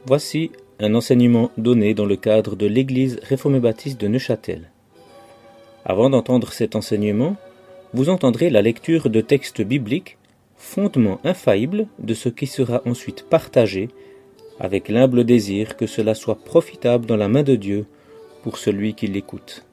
Voici un enseignement donné dans le cadre de l'Église réformée baptiste de Neuchâtel. Avant d'entendre cet enseignement, vous entendrez la lecture de textes bibliques, fondement infaillible de ce qui sera ensuite partagé, avec l'humble désir que cela soit profitable dans la main de Dieu pour celui qui l'écoute.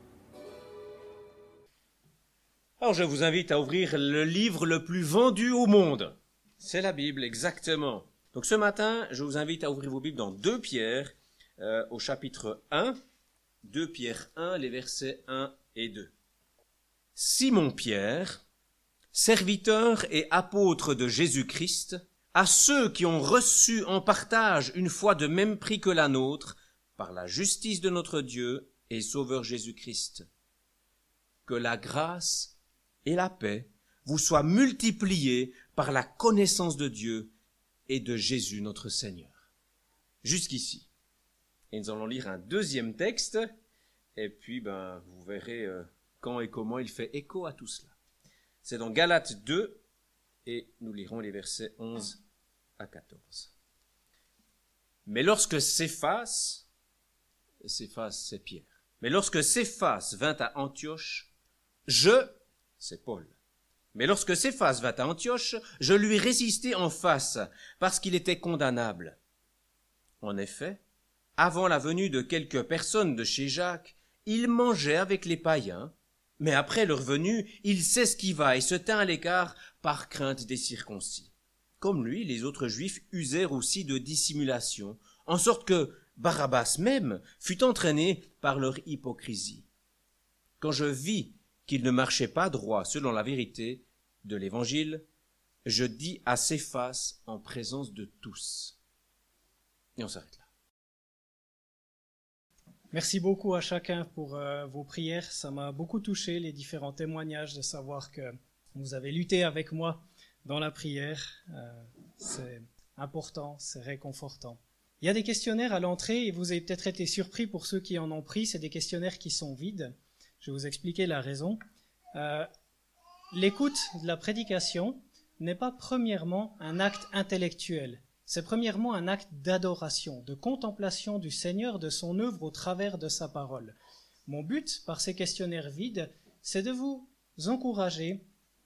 Alors je vous invite à ouvrir le livre le plus vendu au monde. C'est la Bible, exactement. Donc ce matin, je vous invite à ouvrir vos Bibles dans 2 Pierre, au chapitre 1, 2 Pierre 1, les versets 1 et 2. Simon Pierre, serviteur et apôtre de Jésus-Christ, à ceux qui ont reçu en partage une foi de même prix que la nôtre, par la justice de notre Dieu et Sauveur Jésus-Christ. Que la grâce et la paix vous soient multipliées par la connaissance de Dieu et de Jésus notre Seigneur. Jusqu'ici. Et nous allons lire un deuxième texte, et puis vous verrez quand et comment il fait écho à tout cela. C'est dans Galates 2, et nous lirons les versets 11 à 14. Mais lorsque Céphas, c'est Pierre, mais lorsque Céphas vint à Antioche, c'est Paul. Mais lorsque Céphas vint à Antioche, je lui résistai en face, parce qu'il était condamnable. En effet, avant la venue de quelques personnes de chez Jacques, il mangeait avec les païens, mais après leur venue, il s'esquiva et se tint à l'écart par crainte des circoncis. Comme lui, les autres Juifs usèrent aussi de dissimulation, en sorte que Barabbas même fut entraîné par leur hypocrisie. Quand je vis qu'il ne marchait pas droit selon la vérité de l'Évangile, je dis à Céphas en présence de tous. Et on s'arrête là. Merci beaucoup à chacun pour vos prières. Ça m'a beaucoup touché, les différents témoignages, de savoir que vous avez lutté avec moi dans la prière. C'est important, c'est réconfortant. Il y a des questionnaires à l'entrée et vous avez peut-être été surpris pour ceux qui en ont pris. C'est des questionnaires qui sont vides. Je vais vous expliquer la raison. L'écoute de la prédication n'est pas premièrement un acte intellectuel. C'est premièrement un acte d'adoration, de contemplation du Seigneur, de son œuvre au travers de sa parole. Mon but, par ces questionnaires vides, c'est de vous encourager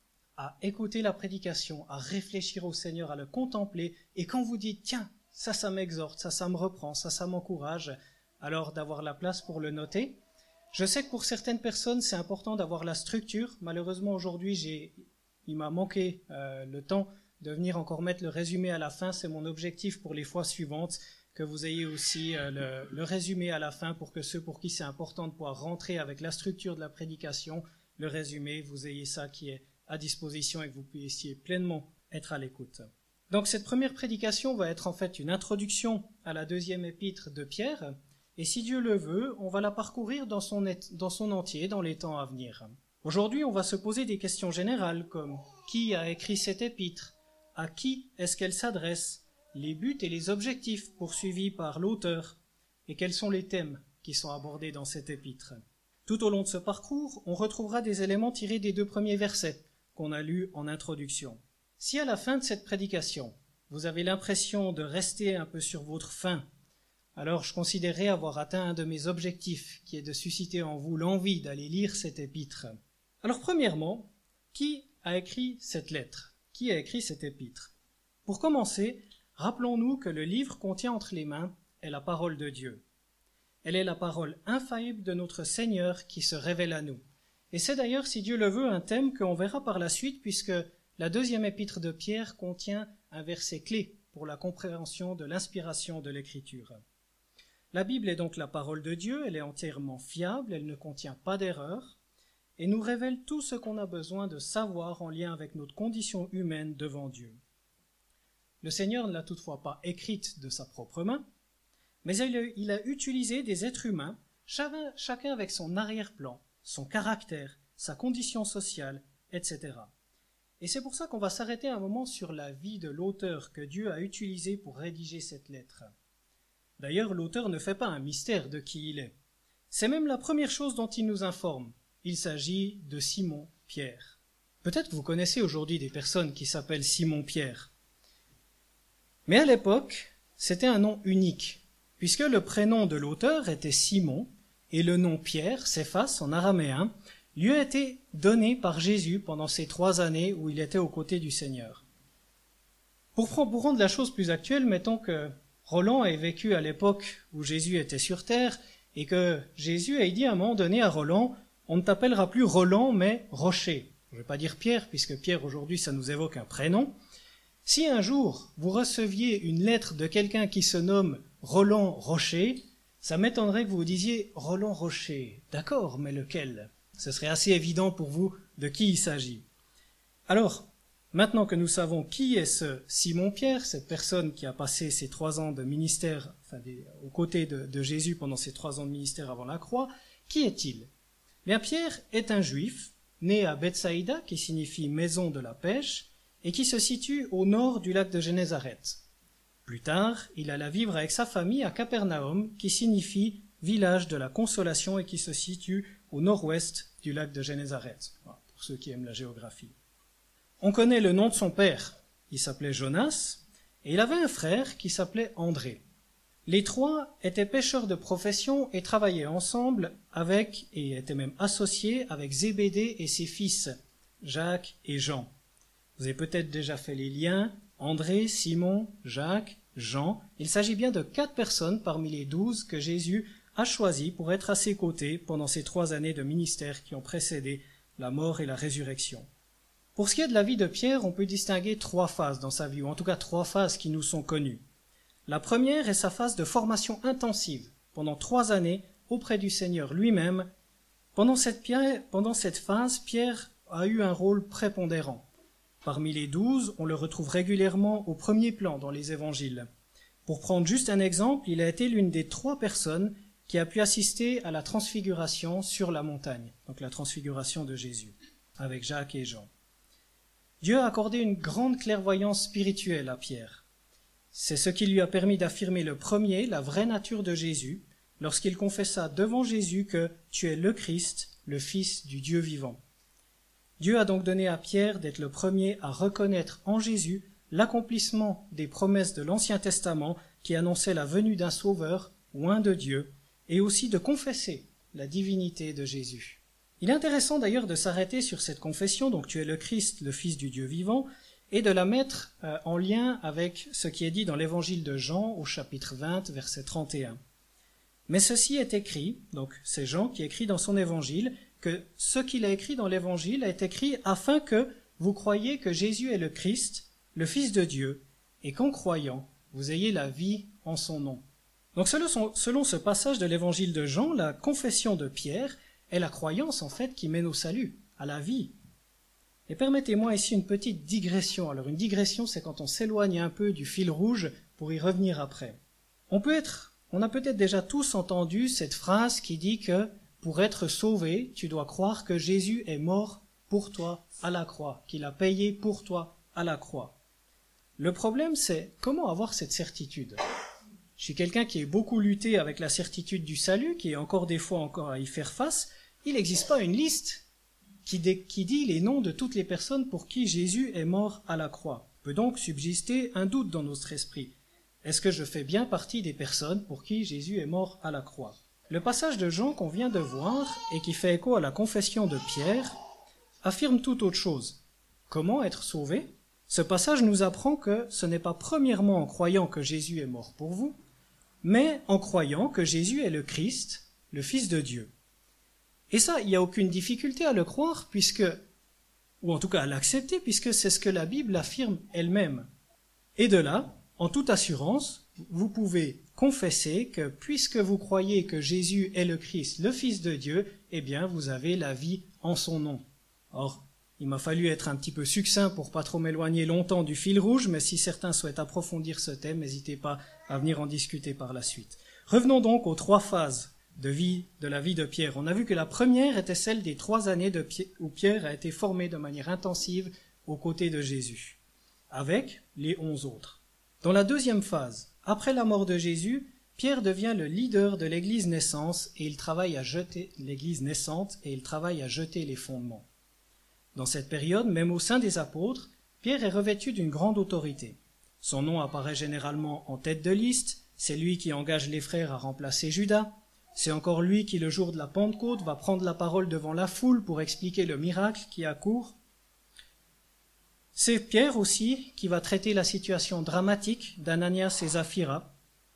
à écouter la prédication, à réfléchir au Seigneur, à le contempler, et quand vous dites « Tiens, ça m'exhorte, ça me reprend, ça m'encourage », alors d'avoir la place pour le noter. Je sais que pour certaines personnes, c'est important d'avoir la structure. Malheureusement, aujourd'hui, il m'a manqué le temps de venir encore mettre le résumé à la fin. C'est mon objectif pour les fois suivantes, que vous ayez aussi le résumé à la fin pour que ceux pour qui c'est important de pouvoir rentrer avec la structure de la prédication, le résumé, vous ayez ça qui est à disposition et que vous puissiez pleinement être à l'écoute. Donc cette première prédication va être en fait une introduction à la deuxième épître de Pierre, et si Dieu le veut, on va la parcourir dans son entier dans les temps à venir. Aujourd'hui, on va se poser des questions générales comme « Qui a écrit cette épître ? À qui est-ce qu'elle s'adresse ? Les buts et les objectifs poursuivis par l'auteur, et quels sont les thèmes qui sont abordés dans cette épître ?» Tout au long de ce parcours, on retrouvera des éléments tirés des 2 premiers versets qu'on a lus en introduction. Si à la fin de cette prédication, vous avez l'impression de rester un peu sur votre faim, alors je considérerais avoir atteint un de mes objectifs, qui est de susciter en vous l'envie d'aller lire cette épître. Alors premièrement, qui a écrit cette lettre ? Qui a écrit cette épître ? Pour commencer, rappelons-nous que le livre qu'on tient entre les mains est la parole de Dieu. Elle est la parole infaillible de notre Seigneur qui se révèle à nous. Et c'est d'ailleurs, si Dieu le veut, un thème qu'on verra par la suite, puisque la deuxième épître de Pierre contient un verset clé pour la compréhension de l'inspiration de l'Écriture. La Bible est donc la parole de Dieu, elle est entièrement fiable, elle ne contient pas d'erreur, et nous révèle tout ce qu'on a besoin de savoir en lien avec notre condition humaine devant Dieu. Le Seigneur ne l'a toutefois pas écrite de sa propre main, mais il a utilisé des êtres humains, chacun avec son arrière-plan, son caractère, sa condition sociale, etc. Et c'est pour ça qu'on va s'arrêter un moment sur la vie de l'auteur que Dieu a utilisé pour rédiger cette lettre. D'ailleurs, l'auteur ne fait pas un mystère de qui il est. C'est même la première chose dont il nous informe. Il s'agit de Simon Pierre. Peut-être que vous connaissez aujourd'hui des personnes qui s'appellent Simon Pierre. Mais à l'époque, c'était un nom unique, puisque le prénom de l'auteur était Simon, et le nom Pierre, Céphas en araméen, lui a été donné par Jésus pendant ces 3 années où il était aux côtés du Seigneur. Pour rendre la chose plus actuelle, mettons que Roland ait vécu à l'époque où Jésus était sur terre et que Jésus ait dit à un moment donné à Roland « On ne t'appellera plus Roland, mais Rocher ». Je ne vais pas dire Pierre, puisque Pierre aujourd'hui ça nous évoque un prénom. Si un jour vous receviez une lettre de quelqu'un qui se nomme Roland Rocher, ça m'étonnerait que vous vous disiez « Roland Rocher ». D'accord, mais lequel ? Ce serait assez évident pour vous de qui il s'agit. Alors, maintenant que nous savons qui est ce Simon-Pierre, cette personne qui a passé ces 3 ans de ministère, aux côtés de Jésus pendant ces 3 ans de ministère avant la croix, qui est-il ? Bien, Pierre est un juif, né à Bethsaïda, qui signifie maison de la pêche, et qui se situe au nord du lac de Génézareth. Plus tard, il alla vivre avec sa famille à Capernaum, qui signifie village de la consolation et qui se situe au nord-ouest du lac de Génézareth, pour ceux qui aiment la géographie. On connaît le nom de son père, il s'appelait Jonas, et il avait un frère qui s'appelait André. Les 3 étaient pêcheurs de profession et travaillaient ensemble avec, et étaient même associés avec Zébédée et ses fils, Jacques et Jean. Vous avez peut-être déjà fait les liens, André, Simon, Jacques, Jean. Il s'agit bien de 4 personnes parmi les 12 que Jésus a choisies pour être à ses côtés pendant ces 3 années de ministère qui ont précédé la mort et la résurrection. Pour ce qui est de la vie de Pierre, on peut distinguer 3 phases dans sa vie, ou en tout cas 3 phases qui nous sont connues. La première est sa phase de formation intensive, pendant 3 années, auprès du Seigneur lui-même. Pendant cette phase, Pierre a eu un rôle prépondérant. Parmi les 12, on le retrouve régulièrement au premier plan dans les évangiles. Pour prendre juste un exemple, il a été l'une des 3 personnes qui a pu assister à la transfiguration sur la montagne, donc la transfiguration de Jésus, avec Jacques et Jean. Dieu a accordé une grande clairvoyance spirituelle à Pierre. C'est ce qui lui a permis d'affirmer le premier, la vraie nature de Jésus, lorsqu'il confessa devant Jésus que « Tu es le Christ, le Fils du Dieu vivant ». Dieu a donc donné à Pierre d'être le premier à reconnaître en Jésus l'accomplissement des promesses de l'Ancien Testament qui annonçaient la venue d'un Sauveur ou un de Dieu, et aussi de confesser la divinité de Jésus. Il est intéressant d'ailleurs de s'arrêter sur cette confession, donc tu es le Christ, le Fils du Dieu vivant, et de la mettre en lien avec ce qui est dit dans l'évangile de Jean au chapitre 20, verset 31. Mais ceci est écrit, donc c'est Jean qui écrit dans son évangile, que ce qu'il a écrit dans l'évangile est écrit afin que vous croyiez que Jésus est le Christ, le Fils de Dieu, et qu'en croyant, vous ayez la vie en son nom. Donc selon ce passage de l'évangile de Jean, la confession de Pierre est la croyance en fait qui mène au salut, à la vie. Et permettez-moi ici une petite digression. Alors une digression, c'est quand on s'éloigne un peu du fil rouge pour y revenir après. On a peut-être déjà tous entendu cette phrase qui dit que pour être sauvé, tu dois croire que Jésus est mort pour toi à la croix, qu'il a payé pour toi à la croix. Le problème, c'est comment avoir cette certitude. Je suis quelqu'un qui a beaucoup lutté avec la certitude du salut, qui est encore des fois à y faire face. Il n'existe pas une liste qui dit les noms de toutes les personnes pour qui Jésus est mort à la croix. Peut donc subsister un doute dans notre esprit. Est-ce que je fais bien partie des personnes pour qui Jésus est mort à la croix ? Le passage de Jean qu'on vient de voir et qui fait écho à la confession de Pierre affirme tout autre chose. Comment être sauvé ? Ce passage nous apprend que ce n'est pas premièrement en croyant que Jésus est mort pour vous, mais en croyant que Jésus est le Christ, le Fils de Dieu. Et ça, il n'y a aucune difficulté à le croire, ou en tout cas à l'accepter, puisque c'est ce que la Bible affirme elle-même. Et de là, en toute assurance, vous pouvez confesser que puisque vous croyez que Jésus est le Christ, le Fils de Dieu, eh bien vous avez la vie en son nom. Or, il m'a fallu être un petit peu succinct pour pas trop m'éloigner longtemps du fil rouge, mais si certains souhaitent approfondir ce thème, n'hésitez pas à venir en discuter par la suite. Revenons donc aux 3 phases de la vie de Pierre. On a vu que la première était celle des 3 années où Pierre a été formé de manière intensive aux côtés de Jésus, avec les 11 autres. Dans la deuxième phase, après la mort de Jésus, Pierre devient le leader de l'Église naissante et il travaille à jeter les fondements. Dans cette période, même au sein des apôtres, Pierre est revêtu d'une grande autorité. Son nom apparaît généralement en tête de liste, c'est lui qui engage les frères à remplacer Judas, c'est encore lui qui, le jour de la Pentecôte, va prendre la parole devant la foule pour expliquer le miracle qui accourt. C'est Pierre aussi qui va traiter la situation dramatique d'Ananias et Saphira,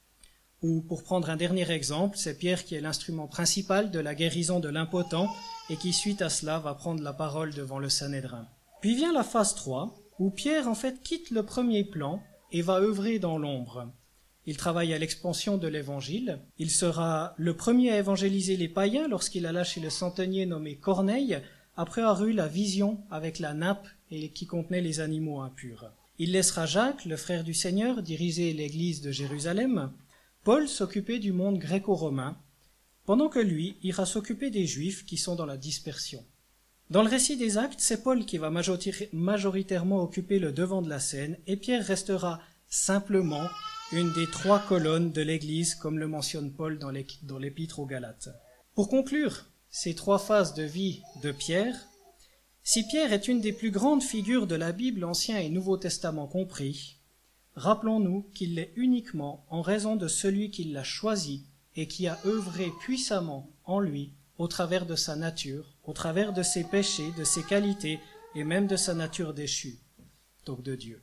ou pour prendre un dernier exemple, c'est Pierre qui est l'instrument principal de la guérison de l'impotent et qui, suite à cela, va prendre la parole devant le Sanhédrin. Puis vient la phase 3, où Pierre en fait quitte le premier plan et va œuvrer dans l'ombre. Il travaille à l'expansion de l'évangile, il sera le premier à évangéliser les païens lorsqu'il alla chez le centenier nommé Corneille, après avoir eu la vision avec la nappe et qui contenait les animaux impurs. Il laissera Jacques, le frère du Seigneur, diriger l'église de Jérusalem, Paul s'occupait du monde gréco-romain, pendant que lui ira s'occuper des Juifs qui sont dans la dispersion. Dans le récit des Actes, c'est Paul qui va majoritairement occuper le devant de la scène, et Pierre restera simplement une des 3 colonnes de l'Église, comme le mentionne Paul dans l'Épître aux Galates. Pour conclure ces 3 phases de vie de Pierre, si Pierre est une des plus grandes figures de la Bible, Ancien et Nouveau Testament compris, rappelons-nous qu'il l'est uniquement en raison de celui qui l'a choisi et qui a œuvré puissamment en lui au travers de sa nature, au travers de ses péchés, de ses qualités et même de sa nature déchue, donc de Dieu.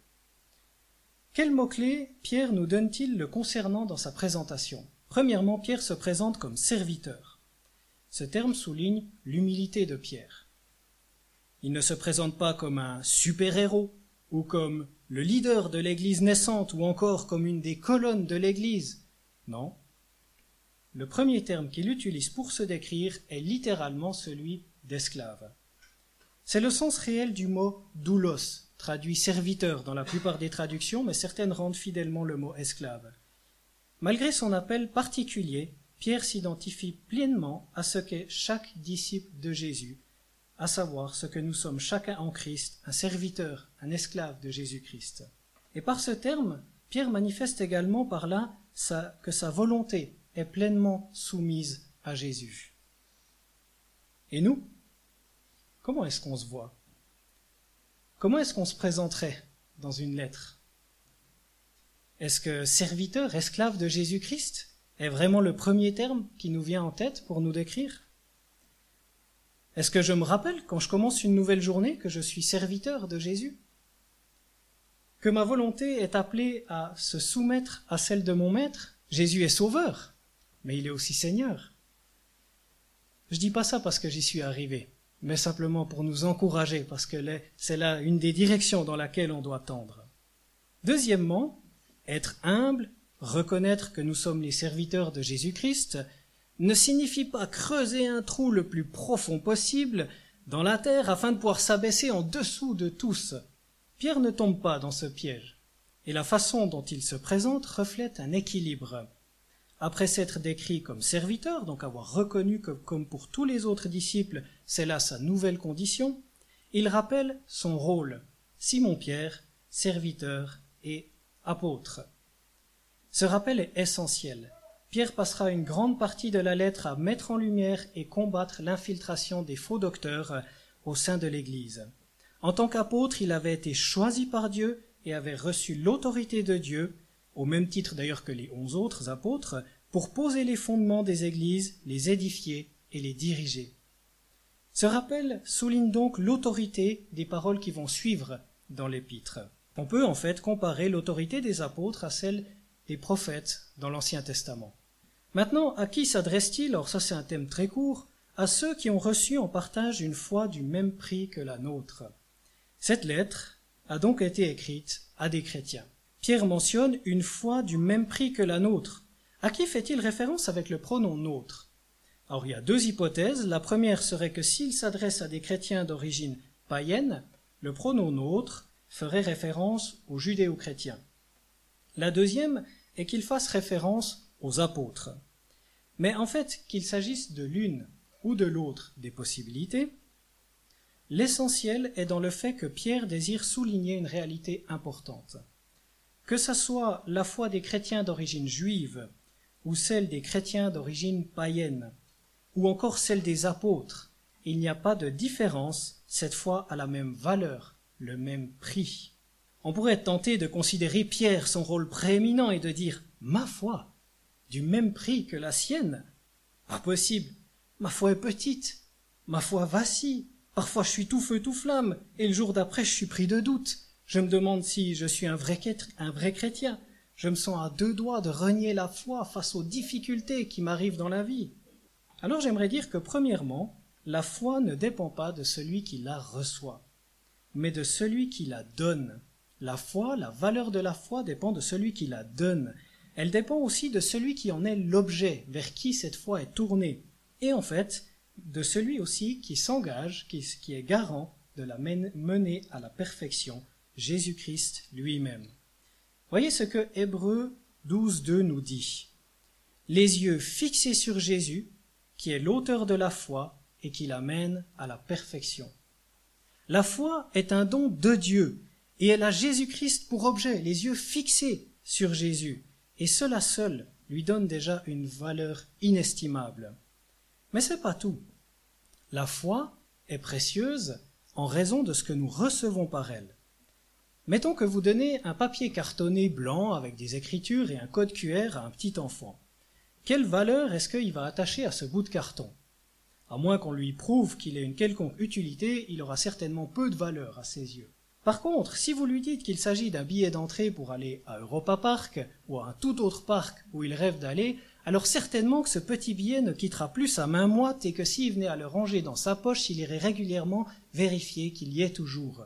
Quels mots-clés Pierre nous donne-t-il le concernant dans sa présentation ? Premièrement, Pierre se présente comme serviteur. Ce terme souligne l'humilité de Pierre. Il ne se présente pas comme un super-héros ou comme le leader de l'Église naissante ou encore comme une des colonnes de l'Église. Non. Le premier terme qu'il utilise pour se décrire est littéralement celui d'esclave. C'est le sens réel du mot doulos, traduit serviteur dans la plupart des traductions, mais certaines rendent fidèlement le mot esclave. Malgré son appel particulier, Pierre s'identifie pleinement à ce qu'est chaque disciple de Jésus, à savoir ce que nous sommes chacun en Christ, un serviteur, un esclave de Jésus-Christ. Et par ce terme, Pierre manifeste également par là que sa volonté est pleinement soumise à Jésus. Et nous, comment est-ce qu'on se voit ? Comment est-ce qu'on se présenterait dans une lettre ? Est-ce que serviteur, esclave de Jésus-Christ est vraiment le premier terme qui nous vient en tête pour nous décrire ? Est-ce que je me rappelle, quand je commence une nouvelle journée, que je suis serviteur de Jésus ? Que ma volonté est appelée à se soumettre à celle de mon Maître ? Jésus est sauveur, mais il est aussi Seigneur. Je dis pas ça parce que j'y suis arrivé, mais simplement pour nous encourager, parce que c'est là une des directions dans laquelle on doit tendre. Deuxièmement, être humble, reconnaître que nous sommes les serviteurs de Jésus-Christ, ne signifie pas creuser un trou le plus profond possible dans la terre afin de pouvoir s'abaisser en dessous de tous. Pierre ne tombe pas dans ce piège, et la façon dont il se présente reflète un équilibre. Après s'être décrit comme serviteur, donc avoir reconnu que, comme pour tous les autres disciples, c'est là sa nouvelle condition, il rappelle son rôle, Simon-Pierre, serviteur et apôtre. Ce rappel est essentiel. Pierre passera une grande partie de la lettre à mettre en lumière et combattre l'infiltration des faux docteurs au sein de l'Église. En tant qu'apôtre, il avait été choisi par Dieu et avait reçu l'autorité de Dieu, au même titre d'ailleurs que les 11 autres apôtres, pour poser les fondements des églises, les édifier et les diriger. Ce rappel souligne donc l'autorité des paroles qui vont suivre dans l'épître. On peut en fait comparer l'autorité des apôtres à celle des prophètes dans l'Ancien Testament. Maintenant, à qui s'adresse-t-il ? Alors ça c'est un thème très court. À ceux qui ont reçu en partage une foi du même prix que la nôtre. Cette lettre a donc été écrite à des chrétiens. Pierre mentionne une foi du même prix que la nôtre. À qui fait-il référence avec le pronom nôtre ? Alors il y a 2 hypothèses. La première serait que s'il s'adresse à des chrétiens d'origine païenne, le pronom nôtre ferait référence aux judéo-chrétiens. La deuxième est qu'il fasse référence aux apôtres. Mais en fait, qu'il s'agisse de l'une ou de l'autre des possibilités, l'essentiel est dans le fait que Pierre désire souligner une réalité importante. Que ce soit la foi des chrétiens d'origine juive, ou celle des chrétiens d'origine païenne, ou encore celle des apôtres, il n'y a pas de différence, cette fois à la même valeur, le même prix. On pourrait être tenté de considérer Pierre, son rôle prééminent, et de dire « Ma foi, du même prix que la sienne ?» Pas possible. Ma foi est petite. Ma foi vacille. Parfois je suis tout feu tout flamme, et le jour d'après je suis pris de doute. Je me demande si je suis un vrai chrétien. Je me sens à deux doigts de renier la foi face aux difficultés qui m'arrivent dans la vie. Alors j'aimerais dire que premièrement, la foi ne dépend pas de celui qui la reçoit, mais de celui qui la donne. La foi, la valeur de la foi dépend de celui qui la donne. Elle dépend aussi de celui qui en est l'objet, vers qui cette foi est tournée. Et en fait, de celui aussi qui s'engage, qui est garant de la mener à la perfection, Jésus-Christ lui-même. Voyez ce que Hébreux 12:2 nous dit. Les yeux fixés sur Jésus, qui est l'auteur de la foi et qui la mène à la perfection. La foi est un don de Dieu et elle a Jésus-Christ pour objet, les yeux fixés sur Jésus. Et cela seul lui donne déjà une valeur inestimable. Mais c'est pas tout. La foi est précieuse en raison de ce que nous recevons par elle. Mettons que vous donnez un papier cartonné blanc avec des écritures et un code QR à un petit enfant. Quelle valeur est-ce qu'il va attacher à ce bout de carton? À moins qu'on lui prouve qu'il ait une quelconque utilité, il aura certainement peu de valeur à ses yeux. Par contre, si vous lui dites qu'il s'agit d'un billet d'entrée pour aller à Europa Park ou à un tout autre parc où il rêve d'aller, alors certainement que ce petit billet ne quittera plus sa main moite et que s'il venait à le ranger dans sa poche, il irait régulièrement vérifier qu'il y est toujours.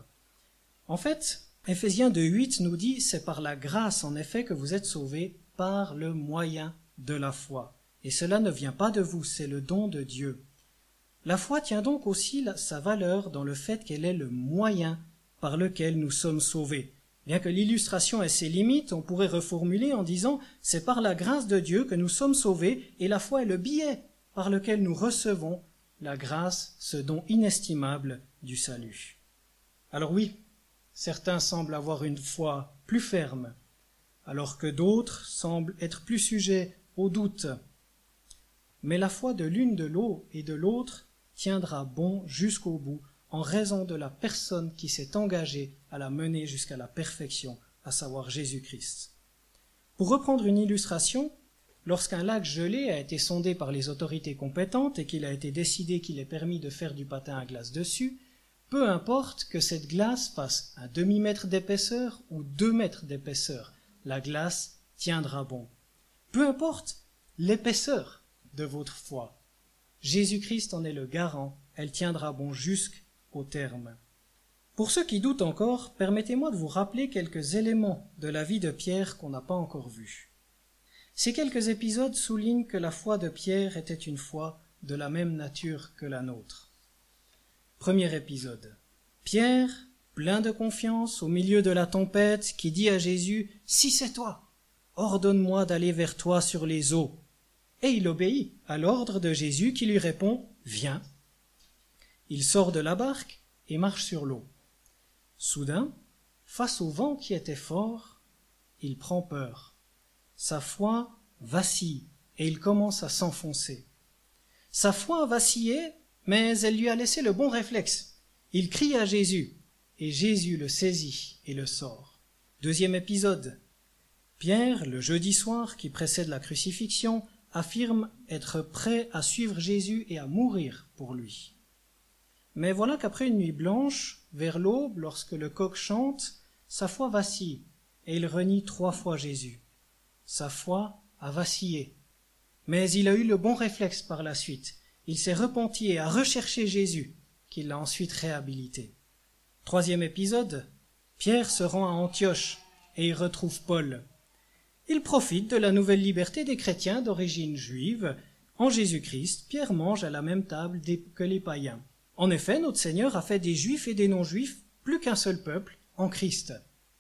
En fait, Éphésiens 2:8 nous dit « C'est par la grâce en effet que vous êtes sauvés par le moyen de la foi. Et cela ne vient pas de vous, c'est le don de Dieu. » La foi tient donc aussi sa valeur dans le fait qu'elle est le moyen par lequel nous sommes sauvés. Bien que l'illustration ait ses limites, on pourrait reformuler en disant « C'est par la grâce de Dieu que nous sommes sauvés et la foi est le billet par lequel nous recevons la grâce, ce don inestimable du salut. » Alors oui, certains semblent avoir une foi plus ferme, alors que d'autres semblent être plus sujets au doute. Mais la foi de l'une et de l'autre tiendra bon jusqu'au bout, en raison de la personne qui s'est engagée à la mener jusqu'à la perfection, à savoir Jésus-Christ. Pour reprendre une illustration, lorsqu'un lac gelé a été sondé par les autorités compétentes et qu'il a été décidé qu'il est permis de faire du patin à glace dessus, peu importe que cette glace fasse un demi-mètre d'épaisseur ou 2 mètres d'épaisseur, la glace tiendra bon. Peu importe l'épaisseur de votre foi, Jésus-Christ en est le garant, elle tiendra bon jusqu'au terme. Pour ceux qui doutent encore, permettez-moi de vous rappeler quelques éléments de la vie de Pierre qu'on n'a pas encore vus. Ces quelques épisodes soulignent que la foi de Pierre était une foi de la même nature que la nôtre. Premier épisode. Pierre, plein de confiance, au milieu de la tempête, qui dit à Jésus « Si c'est toi, ordonne-moi d'aller vers toi sur les eaux. » Et il obéit à l'ordre de Jésus qui lui répond « Viens ». Il sort de la barque et marche sur l'eau. Soudain, face au vent qui était fort, il prend peur. Sa foi vacille et il commence à s'enfoncer. Sa foi a vacillé, mais elle lui a laissé le bon réflexe. Il crie à Jésus, et Jésus le saisit et le sort. Deuxième épisode. Pierre, le jeudi soir qui précède la crucifixion, affirme être prêt à suivre Jésus et à mourir pour lui. Mais voilà qu'après une nuit blanche, vers l'aube, lorsque le coq chante, sa foi vacille, et il renie 3 fois Jésus. Sa foi a vacillé, mais il a eu le bon réflexe par la suite. Il s'est repenti et a recherché Jésus, qui l'a ensuite réhabilité. Troisième épisode, Pierre se rend à Antioche et y retrouve Paul. Il profite de la nouvelle liberté des chrétiens d'origine juive. En Jésus-Christ, Pierre mange à la même table que les païens. En effet, notre Seigneur a fait des Juifs et des non-Juifs plus qu'un seul peuple en Christ.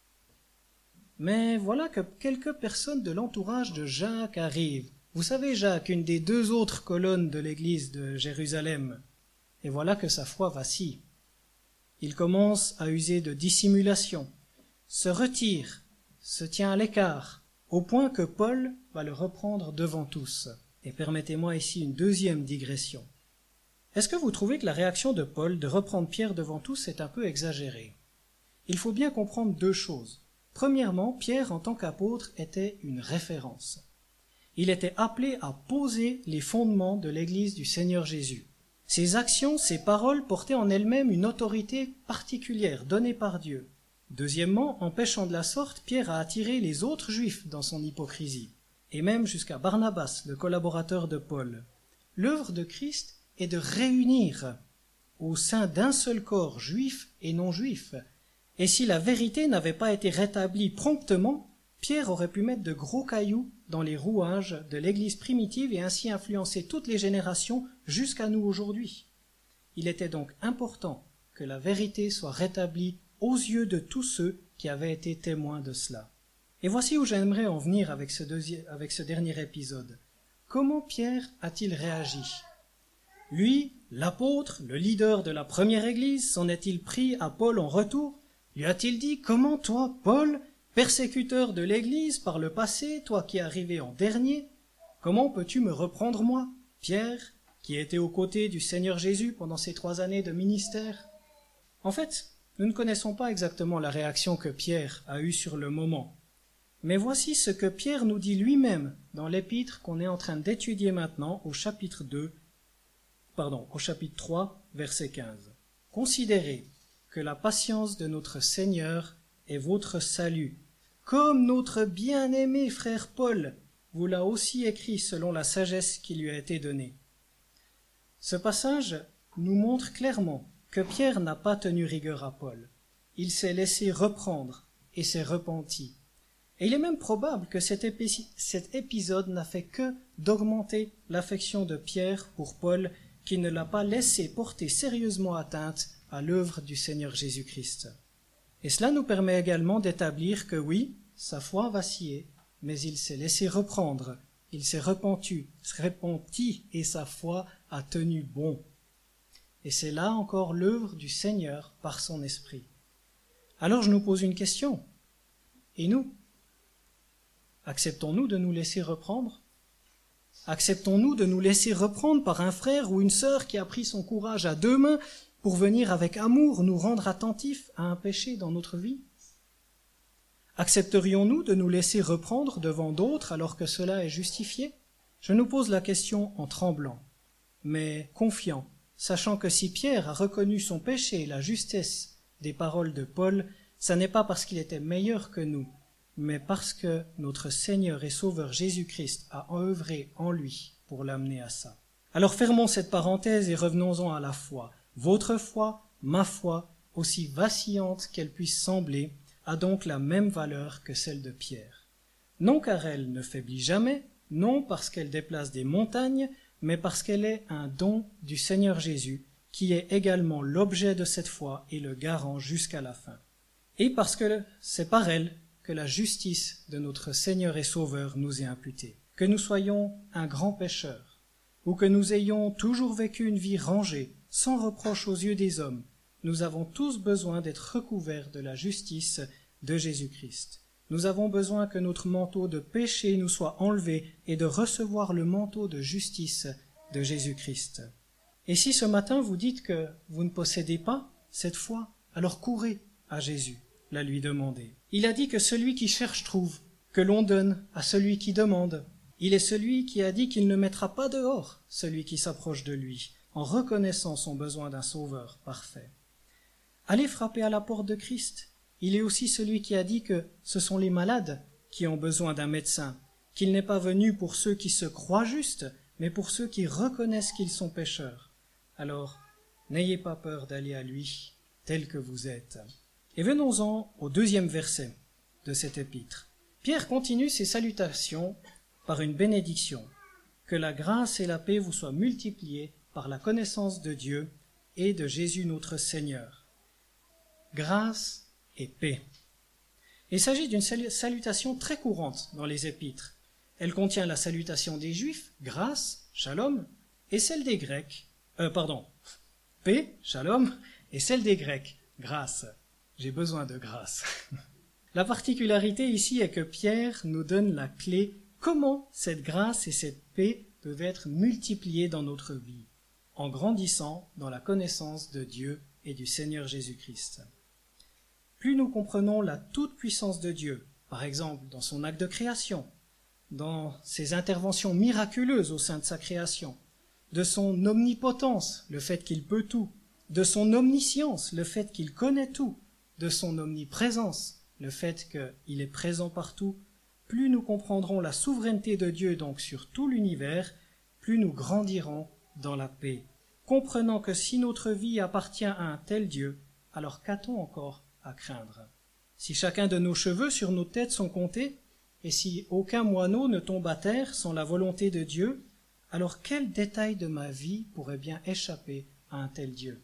Mais voilà que quelques personnes de l'entourage de Jacques arrivent. Vous savez, Jacques, une des 2 autres colonnes de l'église de Jérusalem. Et voilà que sa foi vacille. Il commence à user de dissimulation, se retire, se tient à l'écart, au point que Paul va le reprendre devant tous. Et permettez-moi ici une deuxième digression. Est-ce que vous trouvez que la réaction de Paul de reprendre Pierre devant tous est un peu exagérée? il faut bien comprendre deux choses. Premièrement, Pierre, en tant qu'apôtre, était une référence. Il était appelé à poser les fondements de l'Église du Seigneur Jésus. Ses actions, ses paroles portaient en elles-mêmes une autorité particulière donnée par Dieu. Deuxièmement, en péchant de la sorte, Pierre a attiré les autres Juifs dans son hypocrisie, et même jusqu'à Barnabas, le collaborateur de Paul. L'œuvre de Christ est de réunir au sein d'un seul corps juif et non juif. Et si la vérité n'avait pas été rétablie promptement, Pierre aurait pu mettre de gros cailloux dans les rouages de l'Église primitive et ainsi influencer toutes les générations jusqu'à nous aujourd'hui. Il était donc important que la vérité soit rétablie aux yeux de tous ceux qui avaient été témoins de cela. Et voici où j'aimerais en venir avec ce dernier épisode. Comment Pierre a-t-il réagi? Lui, l'apôtre, le leader de la première Église, s'en est-il pris à Paul en retour? Lui a-t-il dit « Comment toi, Paul, persécuteur de l'Église par le passé, toi qui es arrivé en dernier, comment peux-tu me reprendre moi, Pierre, qui était aux côtés du Seigneur Jésus pendant ces 3 années de ministère ?» En fait, nous ne connaissons pas exactement la réaction que Pierre a eue sur le moment. Mais voici ce que Pierre nous dit lui-même dans l'épître qu'on est en train d'étudier maintenant au chapitre 3, verset 15. « Considérez que la patience de notre Seigneur est votre salut, comme notre bien-aimé frère Paul vous l'a aussi écrit selon la sagesse qui lui a été donnée. » Ce passage nous montre clairement que Pierre n'a pas tenu rigueur à Paul. Il s'est laissé reprendre et s'est repenti. Et il est même probable que cet épisode n'a fait que d'augmenter l'affection de Pierre pour Paul, qui ne l'a pas laissé porter sérieusement atteinte à l'œuvre du Seigneur Jésus-Christ. Et cela nous permet également d'établir que oui, sa foi a vacillé, mais il s'est laissé reprendre, il s'est repenti et sa foi a tenu bon. Et c'est là encore l'œuvre du Seigneur par son esprit. Alors je nous pose une question. Et nous? Acceptons-nous de nous laisser reprendre? Acceptons-nous de nous laisser reprendre par un frère ou une sœur qui a pris son courage à 2 mains pour venir avec amour nous rendre attentifs à un péché dans notre vie? Accepterions-nous de nous laisser reprendre devant d'autres alors que cela est justifié? Je nous pose la question en tremblant, mais confiant, sachant que si Pierre a reconnu son péché et la justesse des paroles de Paul, ça n'est pas parce qu'il était meilleur que nous, mais parce que notre Seigneur et Sauveur Jésus-Christ a œuvré en lui pour l'amener à ça. Alors fermons cette parenthèse et revenons-en à la foi. Votre foi, ma foi, aussi vacillante qu'elle puisse sembler, a donc la même valeur que celle de Pierre. Non car elle ne faiblit jamais, non parce qu'elle déplace des montagnes, mais parce qu'elle est un don du Seigneur Jésus, qui est également l'objet de cette foi et le garant jusqu'à la fin. Et parce que c'est par elle que la justice de notre Seigneur et Sauveur nous est imputée. Que nous soyons un grand pécheur, ou que nous ayons toujours vécu une vie rangée, sans reproche aux yeux des hommes, nous avons tous besoin d'être recouverts de la justice de Jésus-Christ. Nous avons besoin que notre manteau de péché nous soit enlevé et de recevoir le manteau de justice de Jésus-Christ. Et si ce matin vous dites que vous ne possédez pas cette foi, alors courez à Jésus, la lui demander. Il a dit que celui qui cherche trouve, que l'on donne à celui qui demande. Il est celui qui a dit qu'il ne mettra pas dehors celui qui s'approche de lui, en reconnaissant son besoin d'un sauveur parfait. Allez frapper à la porte de Christ. Il est aussi celui qui a dit que ce sont les malades qui ont besoin d'un médecin, qu'il n'est pas venu pour ceux qui se croient justes, mais pour ceux qui reconnaissent qu'ils sont pécheurs. Alors, n'ayez pas peur d'aller à lui, tel que vous êtes. Et venons-en au 2e verset de cet épître. Pierre continue ses salutations par une bénédiction. Que la grâce et la paix vous soient multipliées par la connaissance de Dieu et de Jésus notre Seigneur. Grâce et paix. Il s'agit d'une salutation très courante dans les épîtres. Elle contient la salutation des Juifs, grâce, shalom, et celle des Grecs, paix, shalom, et celle des Grecs, grâce. J'ai besoin de grâce. La particularité ici est que Pierre nous donne la clé comment cette grâce et cette paix peuvent être multipliées dans notre vie, en grandissant dans la connaissance de Dieu et du Seigneur Jésus-Christ. plus nous comprenons la toute-puissance de Dieu, par exemple dans son acte de création, dans ses interventions miraculeuses au sein de sa création, de son omnipotence, le fait qu'il peut tout, de son omniscience, le fait qu'il connaît tout, de son omniprésence, le fait qu'il est présent partout, plus nous comprendrons la souveraineté de Dieu donc sur tout l'univers, plus nous grandirons dans la paix, comprenant que si notre vie appartient à un tel Dieu, alors qu'a-t-on encore à craindre? Si chacun de nos cheveux sur nos têtes sont comptés, et si aucun moineau ne tombe à terre sans la volonté de Dieu, alors quel détail de ma vie pourrait bien échapper à un tel Dieu?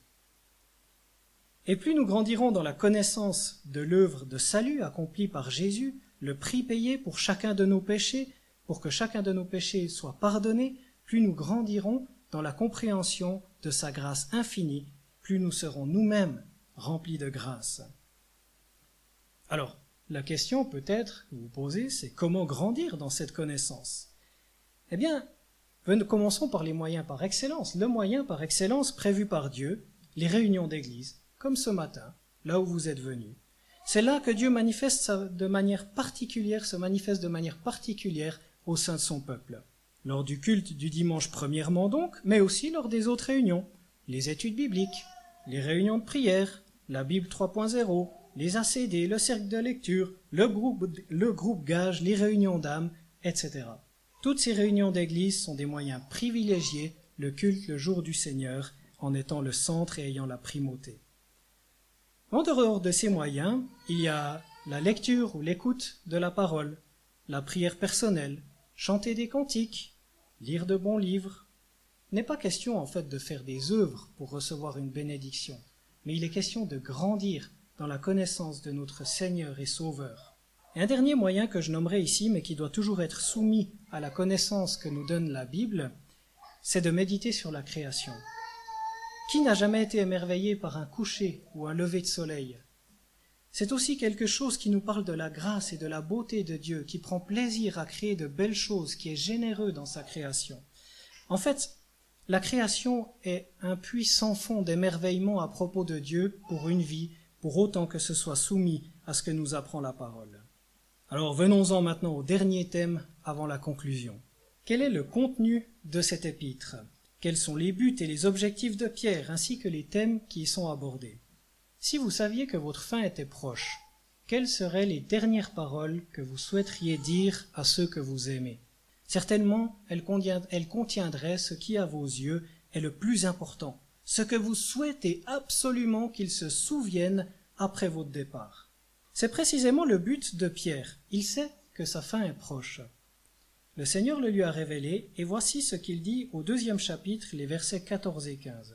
Et plus nous grandirons dans la connaissance de l'œuvre de salut accomplie par Jésus, le prix payé pour chacun de nos péchés, pour que chacun de nos péchés soit pardonné, plus nous grandirons dans la compréhension de sa grâce infinie, plus nous serons nous-mêmes remplis de grâce. Alors, la question peut-être que vous posez, c'est comment grandir dans cette connaissance? Eh bien, commençons par les moyens par excellence. Le moyen par excellence prévu par Dieu, les réunions d'église, comme ce matin, là où vous êtes venus. C'est là que Dieu se manifeste de manière particulière au sein de son peuple. Lors du culte du dimanche premièrement donc, mais aussi lors des autres réunions, les études bibliques, les réunions de prière, la Bible 3.0, les ACD, le cercle de lecture, le groupe gage, les réunions d'âme, etc. Toutes ces réunions d'église sont des moyens privilégiés, le culte le jour du Seigneur, en étant le centre et ayant la primauté. En dehors de ces moyens, il y a la lecture ou l'écoute de la parole, la prière personnelle, chanter des cantiques, lire de bons livres. Il n'est pas question en fait de faire des œuvres pour recevoir une bénédiction, mais il est question de grandir dans la connaissance de notre Seigneur et Sauveur. Et un dernier moyen que je nommerai ici, mais qui doit toujours être soumis à la connaissance que nous donne la Bible, c'est de méditer sur la création. Qui n'a jamais été émerveillé par un coucher ou un lever de soleil? C'est aussi quelque chose qui nous parle de la grâce et de la beauté de Dieu, qui prend plaisir à créer de belles choses, qui est généreux dans sa création. En fait, la création est un puits sans fond d'émerveillement à propos de Dieu pour une vie, pour autant que ce soit soumis à ce que nous apprend la parole. Alors venons-en maintenant au dernier thème avant la conclusion. Quel est le contenu de cet épître? Quels sont les buts et les objectifs de Pierre, ainsi que les thèmes qui y sont abordés? Si vous saviez que votre fin était proche, quelles seraient les dernières paroles que vous souhaiteriez dire à ceux que vous aimez? Certainement, elles contiendraient ce qui, à vos yeux, est le plus important, ce que vous souhaitez absolument qu'ils se souviennent après votre départ. C'est précisément le but de Pierre. Il sait que sa fin est proche. Le Seigneur le lui a révélé, et voici ce qu'il dit au 2e chapitre, les versets 14 et 15.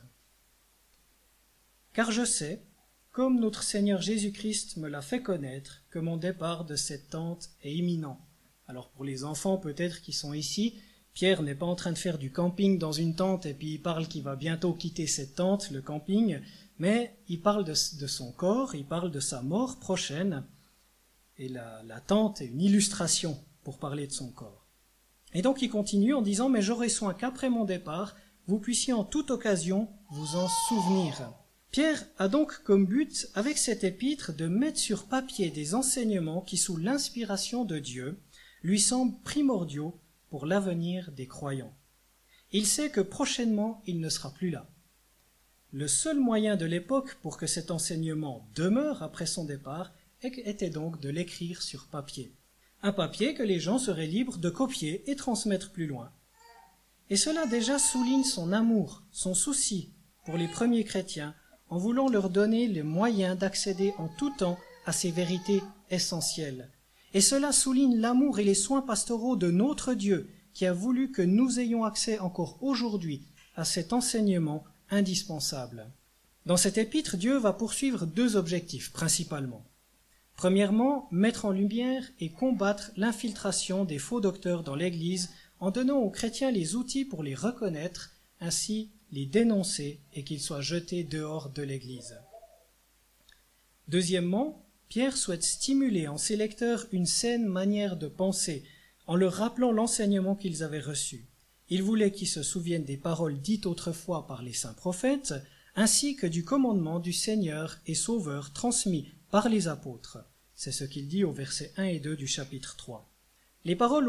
« Car je sais, comme notre Seigneur Jésus-Christ me l'a fait connaître, que mon départ de cette tente est imminent. » Alors pour les enfants peut-être qui sont ici, Pierre n'est pas en train de faire du camping dans une tente et puis il parle qu'il va bientôt quitter cette tente, le camping, mais il parle de son corps, il parle de sa mort prochaine, et la tente est une illustration pour parler de son corps. Et donc il continue en disant « Mais j'aurai soin qu'après mon départ, vous puissiez en toute occasion vous en souvenir. » Pierre a donc comme but, avec cet épître, de mettre sur papier des enseignements qui, sous l'inspiration de Dieu, lui semblent primordiaux pour l'avenir des croyants. Il sait que prochainement il ne sera plus là. Le seul moyen de l'époque pour que cet enseignement demeure après son départ était donc de l'écrire sur papier. Un papier que les gens seraient libres de copier et transmettre plus loin. Et cela déjà souligne son amour, son souci pour les premiers chrétiens, en voulant leur donner les moyens d'accéder en tout temps à ces vérités essentielles. Et cela souligne l'amour et les soins pastoraux de notre Dieu, qui a voulu que nous ayons accès encore aujourd'hui à cet enseignement indispensable. Dans cet épître, Dieu va poursuivre 2 objectifs principalement. Premièrement, mettre en lumière et combattre l'infiltration des faux docteurs dans l'Église en donnant aux chrétiens les outils pour les reconnaître, ainsi les dénoncer et qu'ils soient jetés dehors de l'Église. Deuxièmement, Pierre souhaite stimuler en ses lecteurs une saine manière de penser en leur rappelant l'enseignement qu'ils avaient reçu. Il voulait qu'ils se souviennent des paroles dites autrefois par les saints prophètes, ainsi que du commandement du Seigneur et Sauveur transmis par les apôtres. C'est ce qu'il dit au verset 1 et 2 du chapitre 3. Les paroles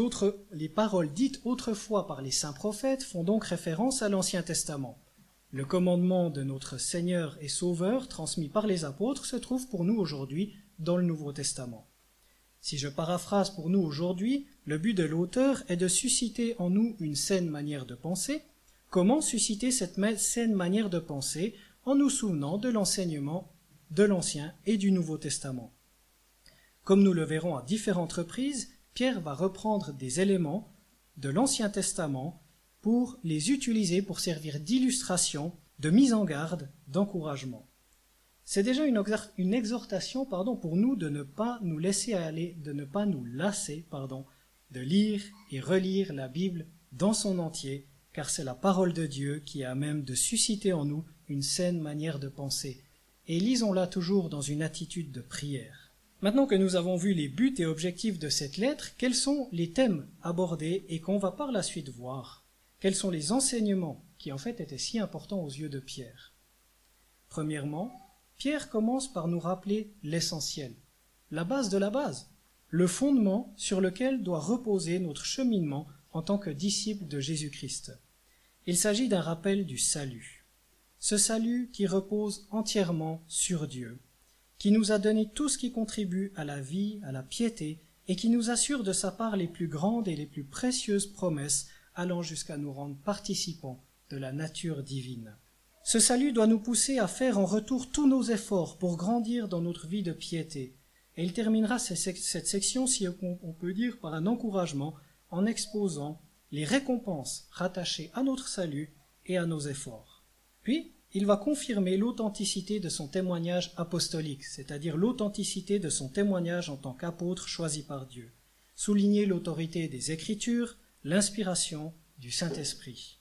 dites autrefois par les saints prophètes font donc référence à l'Ancien Testament. Le commandement de notre Seigneur et Sauveur, transmis par les apôtres, se trouve pour nous aujourd'hui dans le Nouveau Testament. Si je paraphrase pour nous aujourd'hui, le but de l'auteur est de susciter en nous une saine manière de penser. Comment susciter cette saine manière de penser? En nous souvenant de l'enseignement de l'Ancien et du Nouveau Testament. Comme nous le verrons à différentes reprises, Pierre va reprendre des éléments de l'Ancien Testament pour les utiliser pour servir d'illustration, de mise en garde, d'encouragement. C'est déjà une exhortation pour nous de ne pas nous laisser aller, de ne pas nous lasser de lire et relire la Bible dans son entier, car c'est la parole de Dieu qui est à même de susciter en nous une saine manière de penser. Et lisons-la toujours dans une attitude de prière. Maintenant que nous avons vu les buts et objectifs de cette lettre, quels sont les thèmes abordés et qu'on va par la suite voir? Quels sont les enseignements qui en fait étaient si importants aux yeux de Pierre? Premièrement, Pierre commence par nous rappeler l'essentiel, la base de la base, le fondement sur lequel doit reposer notre cheminement en tant que disciple de Jésus-Christ. Il s'agit d'un rappel du salut. Ce salut qui repose entièrement sur Dieu, qui nous a donné tout ce qui contribue à la vie, à la piété, et qui nous assure de sa part les plus grandes et les plus précieuses promesses, allant jusqu'à nous rendre participants de la nature divine. Ce salut doit nous pousser à faire en retour tous nos efforts pour grandir dans notre vie de piété. Et il terminera cette section, si on peut dire, par un encouragement en exposant les récompenses rattachées à notre salut et à nos efforts. Puis, il va confirmer l'authenticité de son témoignage apostolique, c'est-à-dire l'authenticité de son témoignage en tant qu'apôtre choisi par Dieu, souligner l'autorité des Écritures, l'inspiration du Saint-Esprit.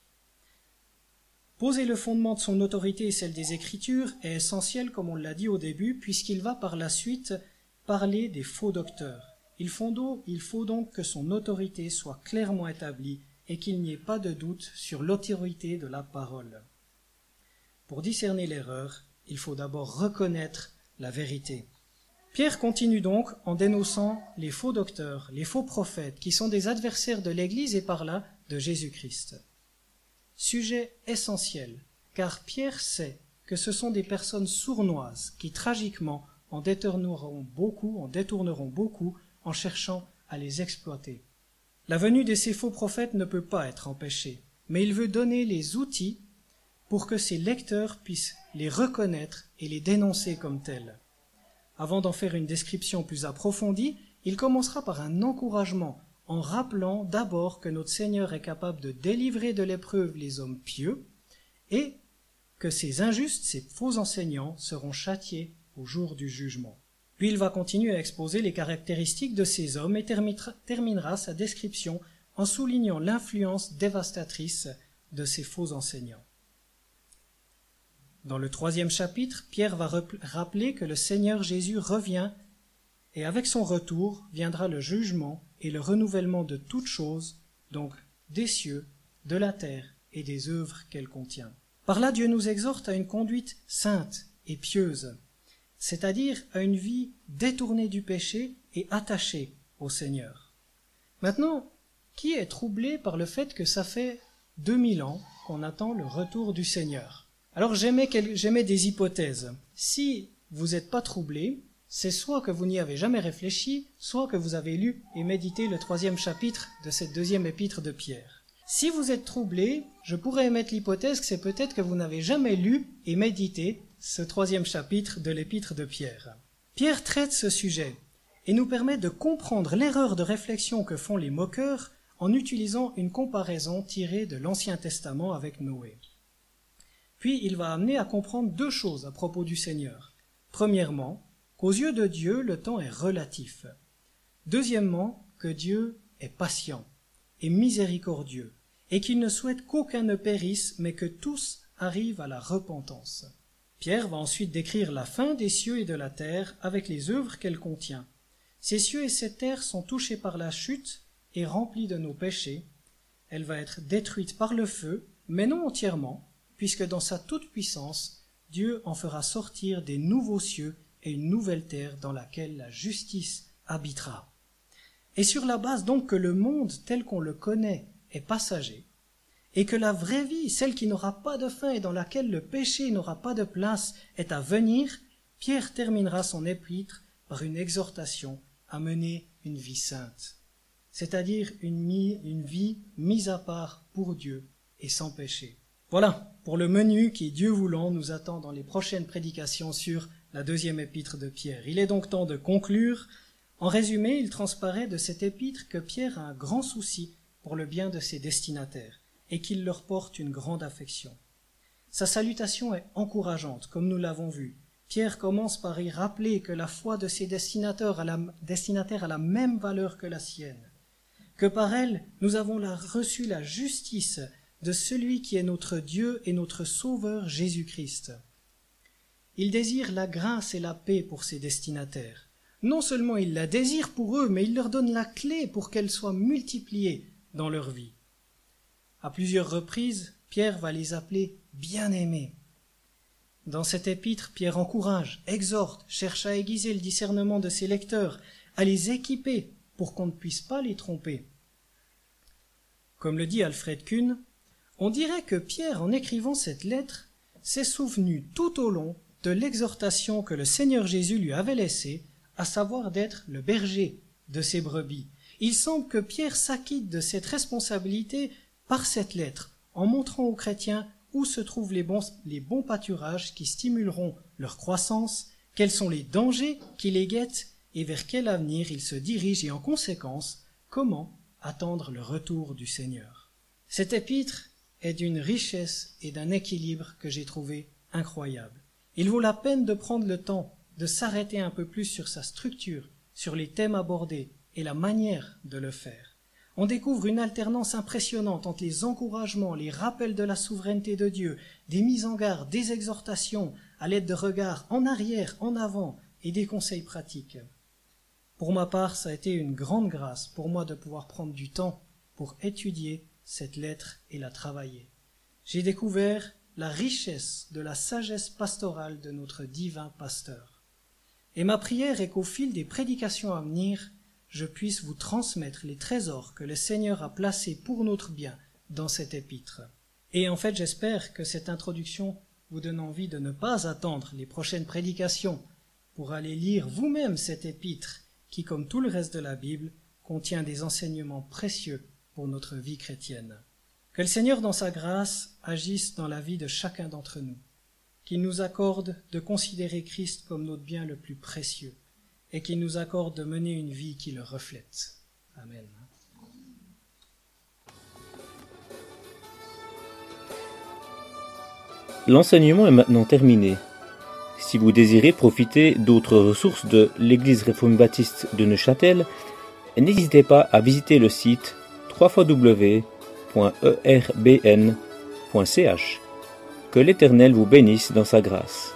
Poser le fondement de son autorité et celle des Écritures est essentiel, comme on l'a dit au début, puisqu'il va par la suite parler des faux docteurs. Il faut donc que son autorité soit clairement établie et qu'il n'y ait pas de doute sur l'autorité de la parole. Pour discerner l'erreur, il faut d'abord reconnaître la vérité. Pierre continue donc en dénonçant les faux docteurs, les faux prophètes, qui sont des adversaires de l'Église et par là de Jésus-Christ. Sujet essentiel, car Pierre sait que ce sont des personnes sournoises qui tragiquement en détourneront beaucoup en cherchant à les exploiter. La venue de ces faux prophètes ne peut pas être empêchée, mais il veut donner les outils pour que ses lecteurs puissent les reconnaître et les dénoncer comme tels. Avant d'en faire une description plus approfondie, il commencera par un encouragement en rappelant d'abord que notre Seigneur est capable de délivrer de l'épreuve les hommes pieux et que ces injustes, ces faux enseignants seront châtiés au jour du jugement. Puis il va continuer à exposer les caractéristiques de ces hommes et terminera sa description en soulignant l'influence dévastatrice de ces faux enseignants. Dans le 3e chapitre, Pierre va rappeler que le Seigneur Jésus revient et avec son retour viendra le jugement et le renouvellement de toutes choses, donc des cieux, de la terre et des œuvres qu'elle contient. Par là, Dieu nous exhorte à une conduite sainte et pieuse, c'est-à-dire à une vie détournée du péché et attachée au Seigneur. Maintenant, qui est troublé par le fait que ça fait 2000 ans qu'on attend le retour du Seigneur? Alors j'émets des hypothèses. Si vous n'êtes pas troublé, c'est soit que vous n'y avez jamais réfléchi, soit que vous avez lu et médité le 3e chapitre de cette 2e épître de Pierre. Si vous êtes troublé, je pourrais émettre l'hypothèse que c'est peut-être que vous n'avez jamais lu et médité ce 3e chapitre de l'épître de Pierre. Pierre traite ce sujet et nous permet de comprendre l'erreur de réflexion que font les moqueurs en utilisant une comparaison tirée de l'Ancien Testament avec Noé. Puis il va amener à comprendre 2 choses à propos du Seigneur. Premièrement, qu'aux yeux de Dieu, le temps est relatif. Deuxièmement, que Dieu est patient et miséricordieux, et qu'il ne souhaite qu'aucun ne périsse, mais que tous arrivent à la repentance. Pierre va ensuite décrire la fin des cieux et de la terre avec les œuvres qu'elle contient. Ces cieux et cette terre sont touchés par la chute et remplis de nos péchés. Elle va être détruite par le feu, mais non entièrement, puisque dans sa toute-puissance, Dieu en fera sortir des nouveaux cieux et une nouvelle terre dans laquelle la justice habitera. Et sur la base donc que le monde tel qu'on le connaît est passager, et que la vraie vie, celle qui n'aura pas de fin et dans laquelle le péché n'aura pas de place, est à venir, Pierre terminera son épître par une exhortation à mener une vie sainte, c'est-à-dire une vie mise à part pour Dieu et sans péché. Voilà pour le menu qui, Dieu voulant, nous attend dans les prochaines prédications sur la deuxième épître de Pierre. Il est donc temps de conclure. En résumé, il transparaît de cette épître que Pierre a un grand souci pour le bien de ses destinataires et qu'il leur porte une grande affection. Sa salutation est encourageante, comme nous l'avons vu. Pierre commence par y rappeler que la foi de ses destinataires a la même valeur que la sienne, que par elle, nous avons reçu la justice de celui qui est notre Dieu et notre Sauveur Jésus-Christ. Il désire la grâce et la paix pour ses destinataires. Non seulement il la désire pour eux, mais il leur donne la clé pour qu'elle soit multipliée dans leur vie. À plusieurs reprises, Pierre va les appeler bien-aimés. Dans cet épître, Pierre encourage, exhorte, cherche à aiguiser le discernement de ses lecteurs, à les équiper pour qu'on ne puisse pas les tromper. Comme le dit Alfred Kuhn, on dirait que Pierre, en écrivant cette lettre, s'est souvenu tout au long de l'exhortation que le Seigneur Jésus lui avait laissée, à savoir d'être le berger de ses brebis. Il semble que Pierre s'acquitte de cette responsabilité par cette lettre, en montrant aux chrétiens où se trouvent les bons pâturages qui stimuleront leur croissance, quels sont les dangers qui les guettent et vers quel avenir ils se dirigent et en conséquence, comment attendre le retour du Seigneur. Cet épître est d'une richesse et d'un équilibre que j'ai trouvé incroyable. Il vaut la peine de prendre le temps de s'arrêter un peu plus sur sa structure, sur les thèmes abordés et la manière de le faire. On découvre une alternance impressionnante entre les encouragements, les rappels de la souveraineté de Dieu, des mises en garde, des exhortations, à l'aide de regards en arrière, en avant et des conseils pratiques. Pour ma part, ça a été une grande grâce pour moi de pouvoir prendre du temps pour étudier cette lettre et la travailler. J'ai découvert la richesse de la sagesse pastorale de notre divin pasteur. Et ma prière est qu'au fil des prédications à venir, je puisse vous transmettre les trésors que le Seigneur a placés pour notre bien dans cet épître. Et en fait, j'espère que cette introduction vous donne envie de ne pas attendre les prochaines prédications pour aller lire vous-même cet épître qui, comme tout le reste de la Bible, contient des enseignements précieux pour notre vie chrétienne. Que le Seigneur, dans sa grâce, agisse dans la vie de chacun d'entre nous, qu'il nous accorde de considérer Christ comme notre bien le plus précieux, et qu'il nous accorde de mener une vie qui le reflète. Amen. L'enseignement est maintenant terminé. Si vous désirez profiter d'autres ressources de l'Église réformée baptiste de Neuchâtel, n'hésitez pas à visiter le site www.erbn.ch. Que l'Éternel vous bénisse dans sa grâce.